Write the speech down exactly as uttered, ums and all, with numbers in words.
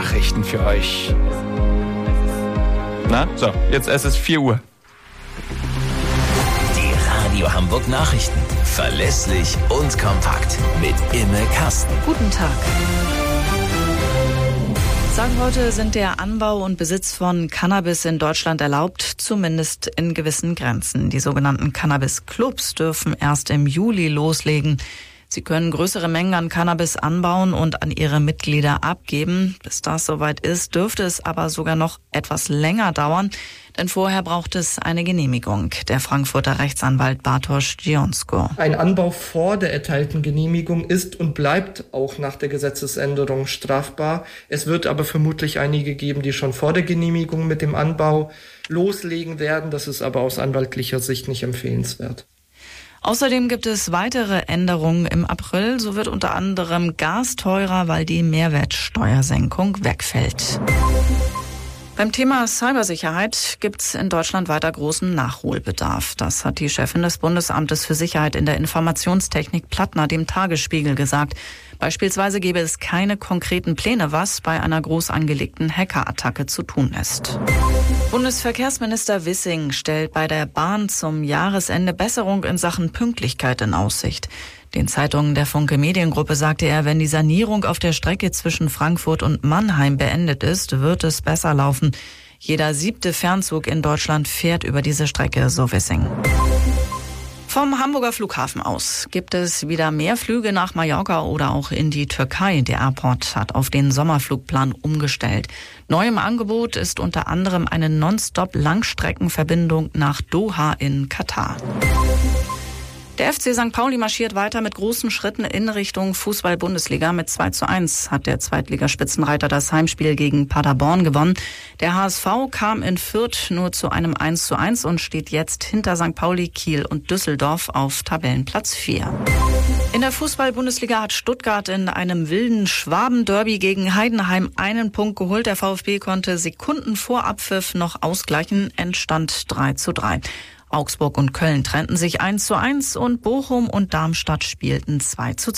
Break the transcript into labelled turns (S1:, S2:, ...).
S1: Nachrichten für euch. Na, so, jetzt es ist vier Uhr.
S2: Die Radio Hamburg Nachrichten. Verlässlich und kompakt mit Imme Kasten.
S3: Guten Tag. Seit heute sind der Anbau und Besitz von Cannabis in Deutschland erlaubt, zumindest in gewissen Grenzen. Die sogenannten Cannabis-Clubs dürfen erst im Juli loslegen. Sie können größere Mengen an Cannabis anbauen und an ihre Mitglieder abgeben. Bis das soweit ist, dürfte es aber sogar noch etwas länger dauern, denn vorher braucht es eine Genehmigung. Der Frankfurter Rechtsanwalt Bartosz Dzionsko.
S4: Ein Anbau vor der erteilten Genehmigung ist und bleibt auch nach der Gesetzesänderung strafbar. Es wird aber vermutlich einige geben, die schon vor der Genehmigung mit dem Anbau loslegen werden. Das ist aber aus anwaltlicher Sicht nicht empfehlenswert.
S3: Außerdem gibt es weitere Änderungen im April. So wird unter anderem Gas teurer, weil die Mehrwertsteuersenkung wegfällt. Beim Thema Cybersicherheit gibt es in Deutschland weiter großen Nachholbedarf. Das hat die Chefin des Bundesamtes für Sicherheit in der Informationstechnik Plattner dem Tagesspiegel gesagt. Beispielsweise gäbe es keine konkreten Pläne, was bei einer groß angelegten Hackerattacke zu tun ist. Bundesverkehrsminister Wissing stellt bei der Bahn zum Jahresende Besserung in Sachen Pünktlichkeit in Aussicht. Den Zeitungen der Funke Mediengruppe sagte er, wenn die Sanierung auf der Strecke zwischen Frankfurt und Mannheim beendet ist, wird es besser laufen. Jeder siebte Fernzug in Deutschland fährt über diese Strecke, so Wissing. Vom Hamburger Flughafen aus gibt es wieder mehr Flüge nach Mallorca oder auch in die Türkei. Der Airport hat auf den Sommerflugplan umgestellt. Neu im Angebot ist unter anderem eine Nonstop-Langstreckenverbindung nach Doha in Katar. Der F C Sankt Pauli marschiert weiter mit großen Schritten in Richtung Fußball-Bundesliga. Mit zwei zu eins hat der Zweitligaspitzenreiter das Heimspiel gegen Paderborn gewonnen. Der H S V kam in Fürth nur zu einem eins zu eins und steht jetzt hinter Sankt Pauli, Kiel und Düsseldorf auf Tabellenplatz vier. In der Fußball-Bundesliga hat Stuttgart in einem wilden Schwaben-Derby gegen Heidenheim einen Punkt geholt. Der VfB konnte Sekunden vor Abpfiff noch ausgleichen, Endstand drei zu drei. Augsburg und Köln trennten sich eins zu eins und Bochum und Darmstadt spielten zwei zu zwei.